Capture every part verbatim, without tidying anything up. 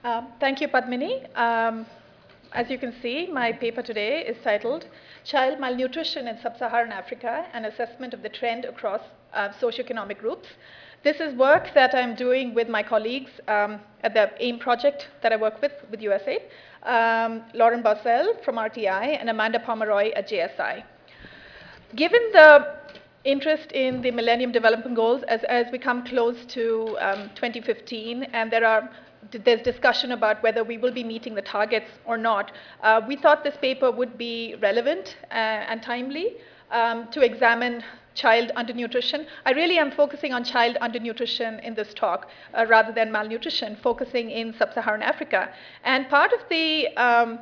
Um, thank you, Padmini. Um, as you can see, my paper today is titled Child Malnutrition in Sub-Saharan Africa, an assessment of the trend across uh, socioeconomic groups. This is work that I'm doing with my colleagues um, at the AIM project that I work with, with U S A I D, um, Lauren Bossell from R T I and Amanda Pomeroy at J S I. Given the interest in the Millennium Development Goals as, as we come close to um, twenty fifteen, and there are there's discussion about whether we will be meeting the targets or not, uh, we thought this paper would be relevant uh, and timely um, to examine child undernutrition. I really am focusing on child undernutrition in this talk uh, rather than malnutrition, focusing in sub-Saharan Africa. And part of the, um,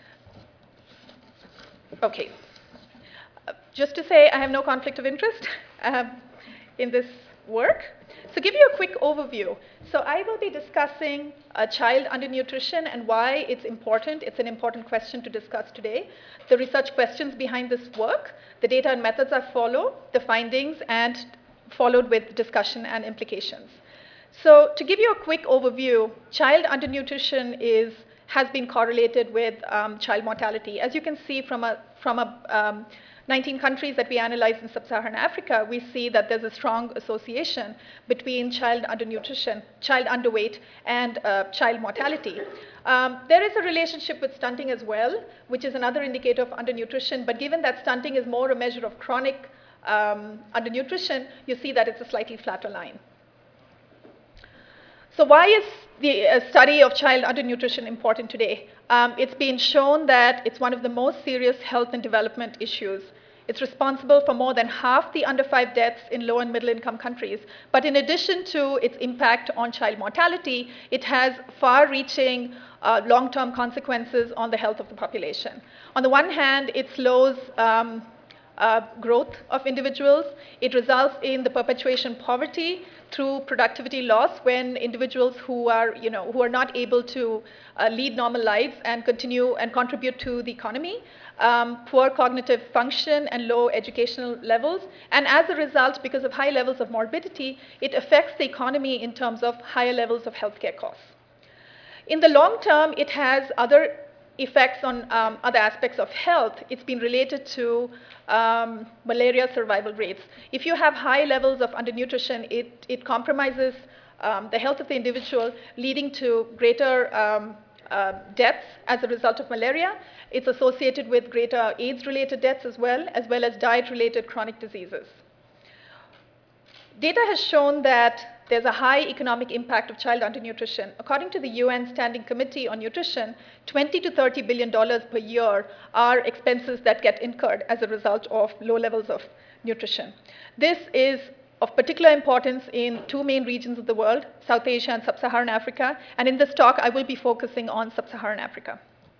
okay, just to say, I have no conflict of interest um, in this work. So give you a quick overview. So I will be discussing uh, child undernutrition and why it's important. It's an important question to discuss today. The research questions behind this work, the data and methods I follow, the findings, and followed with discussion and implications. So to give you a quick overview, child undernutrition is, has been correlated with um, child mortality. As you can see from a, from a um, nineteen countries that we analyzed in sub-Saharan Africa, we see that there's a strong association between child undernutrition, child underweight, and uh, child mortality. Um, there is a relationship with stunting as well, which is another indicator of undernutrition, but given that stunting is more a measure of chronic um, undernutrition, you see that it's a slightly flatter line. So why is the uh, study of child undernutrition important today? Um, it's been shown that it's one of the most serious health and development issues. It's responsible for more than half the under five deaths in low and middle income countries. But in addition to its impact on child mortality, it has far-reaching uh, long-term consequences on the health of the population. On the one hand, it slows um, Uh, growth of individuals. It results in the perpetuation of poverty through productivity loss when individuals who are, you know, who are not able to uh, lead normal lives and continue and contribute to the economy, um, poor cognitive function and low educational levels. And as a result, because of high levels of morbidity, it affects the economy in terms of higher levels of healthcare costs. In the long term, it has other effects on um, other aspects of health. It's been related to um, malaria survival rates. If you have high levels of undernutrition, it, it compromises um, the health of the individual, leading to greater um, uh, deaths as a result of malaria. It's associated with greater AIDS-related deaths as well, as well as diet-related chronic diseases. Data has shown that there's a high economic impact of child undernutrition. According to the U N Standing Committee on Nutrition, twenty to thirty billion dollars per year are expenses that get incurred as a result of low levels of nutrition. This is of particular importance in two main regions of the world, South Asia and Sub-Saharan Africa. And in this talk, I will be focusing on Sub-Saharan Africa.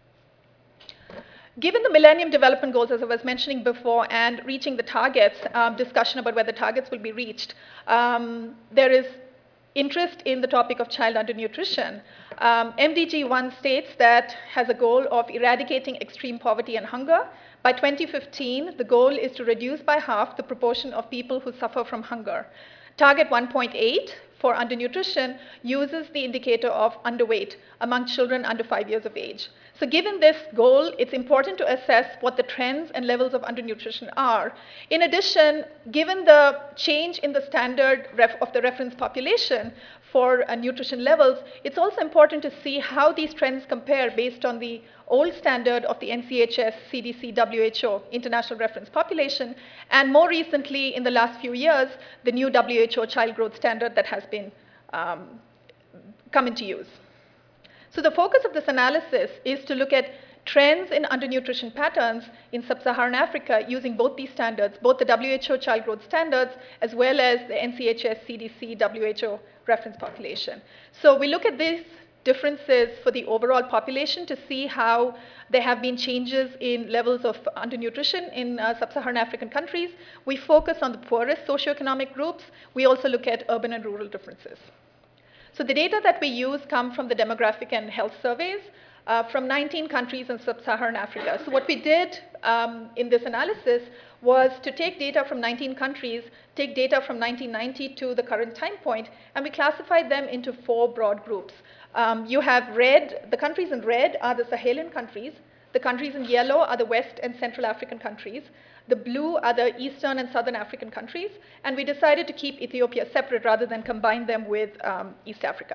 Given the Millennium Development Goals, as I was mentioning before, and reaching the targets, um, discussion about whether targets will be reached, um, there is interest in the topic of child undernutrition. Um, M D G one states that has a goal of eradicating extreme poverty and hunger. By twenty fifteen, the goal is to reduce by half the proportion of people who suffer from hunger. Target one point eight for undernutrition uses the indicator of underweight among children under five years of age. So given this goal, it's important to assess what the trends and levels of undernutrition are. In addition, given the change in the standard ref of the reference population for uh, nutrition levels, it's also important to see how these trends compare based on the old standard of the N C H S, C D C, W H O, International Reference Population, and more recently, in the last few years, the new W H O Child Growth Standard that has been um, come into use. So the focus of this analysis is to look at trends in undernutrition patterns in sub-Saharan Africa using both these standards, both the W H O Child Growth Standards as well as the N C H S, C D C, W H O reference population. So we look at these differences for the overall population to see how there have been changes in levels of undernutrition in uh, sub-Saharan African countries. We focus on the poorest socioeconomic groups. We also look at urban and rural differences. So the data that we use come from the demographic and health surveys uh, from nineteen countries in sub-Saharan Africa. So what we did um, in this analysis was to take data from nineteen countries, take data from nineteen ninety to the current time point, and we classified them into four broad groups. Um, you have red, the countries in red are the Sahelian countries. The countries in yellow are the West and Central African countries. The blue are the Eastern and Southern African countries. And we decided to keep Ethiopia separate rather than combine them with um, East Africa.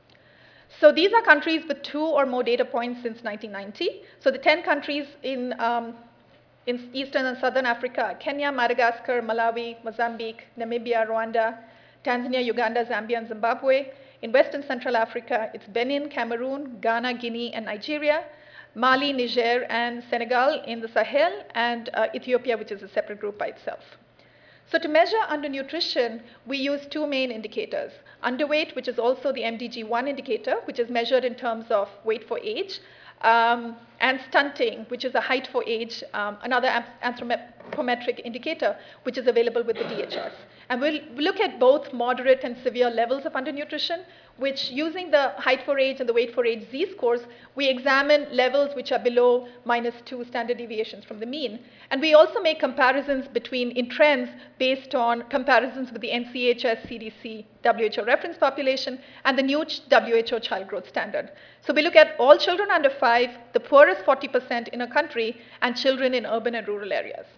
So these are countries with two or more data points since nineteen ninety. So the ten countries in, um, in Eastern and Southern Africa are Kenya, Madagascar, Malawi, Mozambique, Namibia, Rwanda, Tanzania, Uganda, Zambia, and Zimbabwe. In West and Central Africa, it's Benin, Cameroon, Ghana, Guinea, and Nigeria. Mali, Niger, and Senegal in the Sahel, and uh, Ethiopia, which is a separate group by itself. So to measure undernutrition, we use two main indicators. Underweight, which is also the M D G one indicator, which is measured in terms of weight for age, um, and stunting, which is a height for age, um, another anthropometric indicator, which is available with the D H S. And we'll look at both moderate and severe levels of undernutrition, which using the height for age and the weight for age Z-scores, we examine levels which are below minus two standard deviations from the mean. And we also make comparisons between in trends based on comparisons with the N C H S, C D C, W H O reference population, and the new W H O child growth standard. So we look at all children under five, the poorest forty percent in a country, and children in urban and rural areas.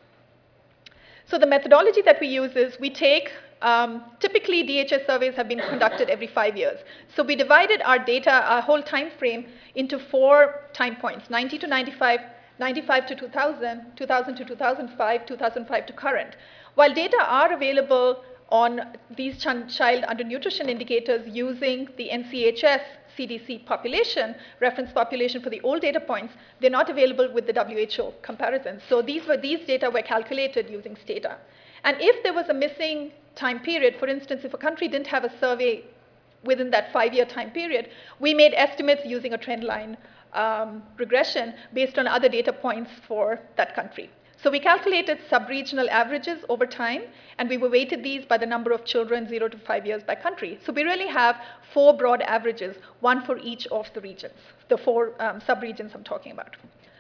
So the methodology that we use is we take, um, typically D H S surveys have been conducted every five years. So we divided our data, our whole time frame, into four time points, ninety to ninety-five, ninety-five to two thousand, two thousand to two thousand five, two thousand five to current. While data are available on these ch child undernutrition indicators using the N C H S C D C population, reference population for the old data points, they're not available with the W H O comparisons. So these, were, these data were calculated using STATA. And if there was a missing time period, for instance, if a country didn't have a survey within that five-year time period, we made estimates using a trend line um, regression based on other data points for that country. So we calculated sub-regional averages over time, and we weighted these by the number of children zero to five years by country. So we really have four broad averages, one for each of the regions, the four um, sub-regions I'm talking about.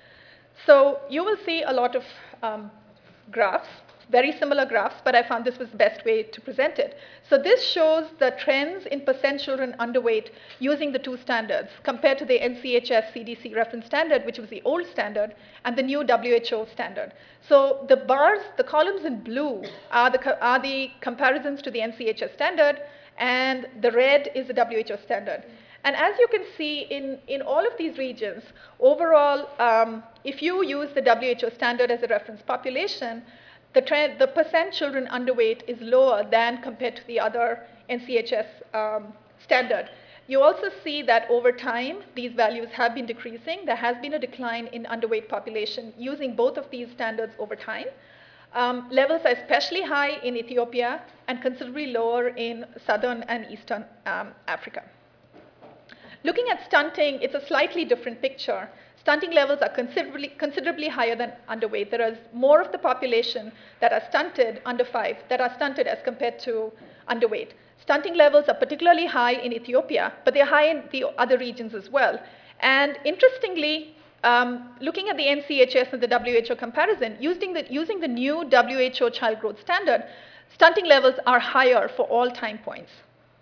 So you will see a lot of um, graphs, very similar graphs, but I found this was the best way to present it. So this shows the trends in percent children underweight using the two standards compared to the N C H S C D C reference standard, which was the old standard, and the new W H O standard. So the bars, the columns in blue are the, are the comparisons to the N C H S standard, and the red is the W H O standard. And as you can see, in, in all of these regions, overall, um, if you use the W H O standard as a reference population, the, trend, the percent children underweight is lower than compared to the other N C H S um, standard. You also see that over time, these values have been decreasing. There has been a decline in underweight population using both of these standards over time. Um, levels are especially high in Ethiopia and considerably lower in southern and eastern um, Africa. Looking at stunting, it's a slightly different picture. Stunting levels are considerably, considerably higher than underweight. There is more of the population that are stunted, under five, that are stunted as compared to underweight. Stunting levels are particularly high in Ethiopia, but they're high in the other regions as well. And interestingly, um, looking at the N C H S and the W H O comparison, using the, using the new W H O child growth standard, stunting levels are higher for all time points.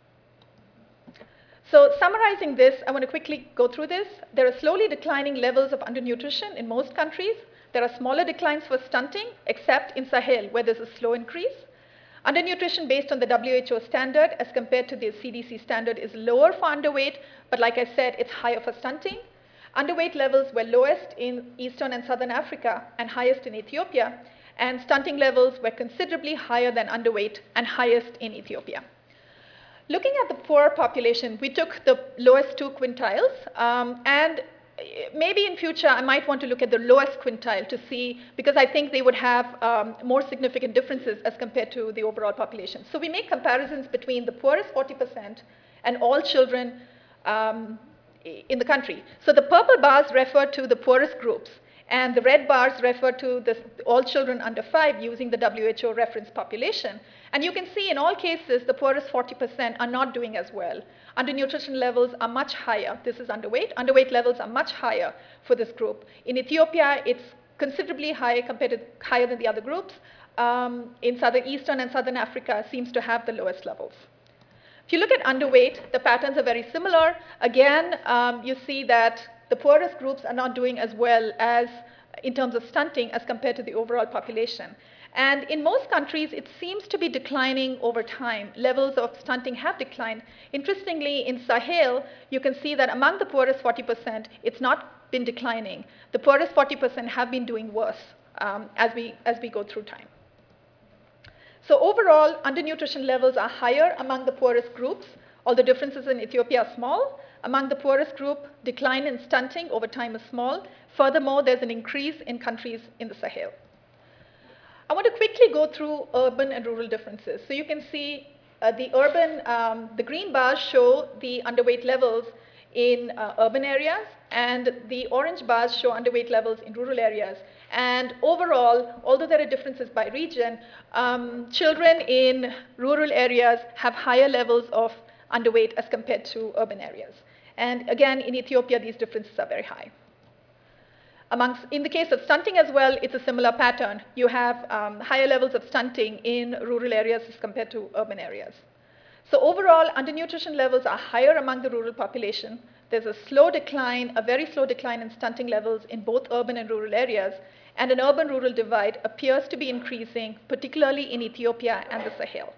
So summarizing this, I want to quickly go through this. There are slowly declining levels of undernutrition in most countries. There are smaller declines for stunting, except in Sahel, where there's a slow increase. Undernutrition based on the W H O standard as compared to the C D C standard is lower for underweight, but like I said, it's higher for stunting. Underweight levels were lowest in Eastern and Southern Africa and highest in Ethiopia, and stunting levels were considerably higher than underweight and highest in Ethiopia. Looking at the poor population, we took the lowest two quintiles, um, and maybe in future I might want to look at the lowest quintile to see, because I think they would have um, more significant differences as compared to the overall population. So we make comparisons between the poorest forty percent and all children um, in the country. So the purple bars refer to the poorest groups, and the red bars refer to this, all children under five using the W H O reference population. And you can see in all cases, the poorest forty percent are not doing as well. Undernutrition levels are much higher. This is underweight. Underweight levels are much higher for this group. In Ethiopia, it's considerably high compared to, higher than the other groups. Um, in southern, eastern and southern Africa seems to have the lowest levels. If you look at underweight, the patterns are very similar. Again, um, you see that the poorest groups are not doing as well as in terms of stunting as compared to the overall population. And in most countries, it seems to be declining over time. Levels of stunting have declined. Interestingly, in Sahel, you can see that among the poorest forty percent, it's not been declining. The poorest forty percent have been doing worse um, as, we, as we go through time. So overall, undernutrition levels are higher among the poorest groups, although differences in Ethiopia are small. Among the poorest group, decline in stunting over time is small. Furthermore, there's an increase in countries in the Sahel. I want to quickly go through urban and rural differences. So you can see uh, the urban, um, the green bars show the underweight levels in uh, urban areas, and the orange bars show underweight levels in rural areas. And overall, although there are differences by region, um, children in rural areas have higher levels of underweight as compared to urban areas. And again, in Ethiopia, these differences are very high. Amongst, in the case of stunting as well, it's a similar pattern. You have um, higher levels of stunting in rural areas as compared to urban areas. So overall, undernutrition levels are higher among the rural population. There's a slow decline, a very slow decline in stunting levels in both urban and rural areas, and an urban-rural divide appears to be increasing, particularly in Ethiopia and the Sahel.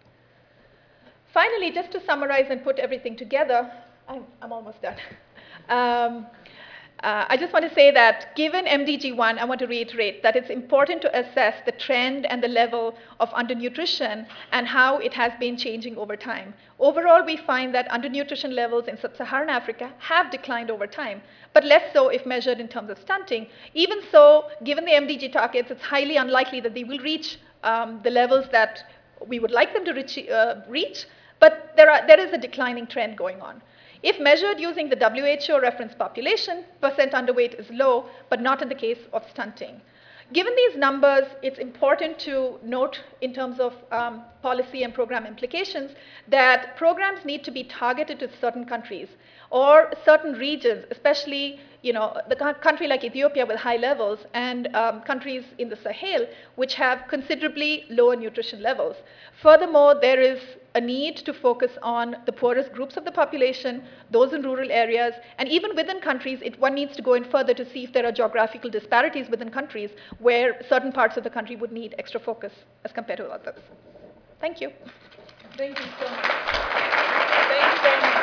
Finally, just to summarize and put everything together, I'm, I'm almost done. Um, Uh, I just want to say that given M D G one, I want to reiterate that it's important to assess the trend and the level of undernutrition and how it has been changing over time. Overall, we find that undernutrition levels in sub-Saharan Africa have declined over time, but less so if measured in terms of stunting. Even so, given the M D G targets, it's highly unlikely that they will reach um, the levels that we would like them to reach, uh, reach but there, are, there is a declining trend going on. If measured using the W H O reference population, percent underweight is low, but not in the case of stunting. Given these numbers, it's important to note in terms of um, policy and program implications that programs need to be targeted to certain countries or certain regions, especially you know, the country like Ethiopia with high levels and um, countries in the Sahel which have considerably lower nutrition levels. Furthermore, there is a need to focus on the poorest groups of the population, those in rural areas, and even within countries, it, one needs to go in further to see if there are geographical disparities within countries where certain parts of the country would need extra focus as compared to others. Thank you. Thank you so much. Thank you very much.